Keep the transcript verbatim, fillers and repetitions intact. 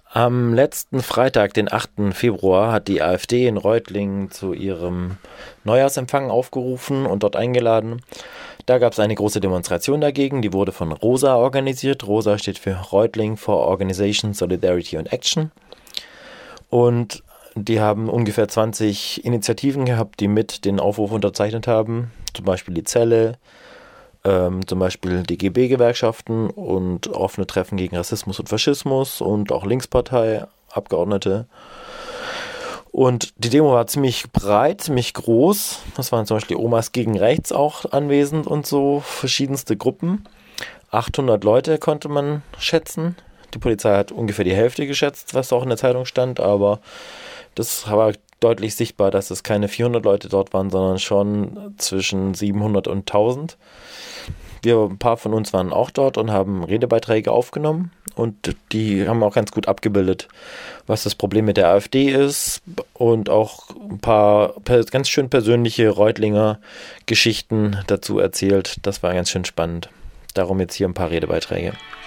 Am letzten Freitag, den achten Februar, hat die AfD in Reutlingen zu ihrem Neujahrsempfang aufgerufen und dort eingeladen. Da gab es eine große Demonstration dagegen, die wurde von ROSA organisiert. ROSA steht für Reutling for Organization, Solidarity and Action. Und die haben ungefähr zwanzig Initiativen gehabt, die mit den Aufruf unterzeichnet haben. Zum Beispiel die Zelle, ähm, zum Beispiel die G B-Gewerkschaften und offene Treffen gegen Rassismus und Faschismus und auch Linkspartei, Abgeordnete. Und die Demo war ziemlich breit, ziemlich groß. Das waren zum Beispiel Omas gegen Rechts auch anwesend und so verschiedenste Gruppen. achthundert Leute konnte man schätzen. Die Polizei hat ungefähr die Hälfte geschätzt, was auch in der Zeitung stand, aber das war deutlich sichtbar, dass es keine vierhundert Leute dort waren, sondern schon zwischen siebenhundert und tausend. Wir, ein paar von uns waren auch dort und haben Redebeiträge aufgenommen und die haben auch ganz gut abgebildet, was das Problem mit der AfD ist und auch ein paar ganz schön persönliche Reutlinger Geschichten dazu erzählt. Das war ganz schön spannend. Darum jetzt hier ein paar Redebeiträge.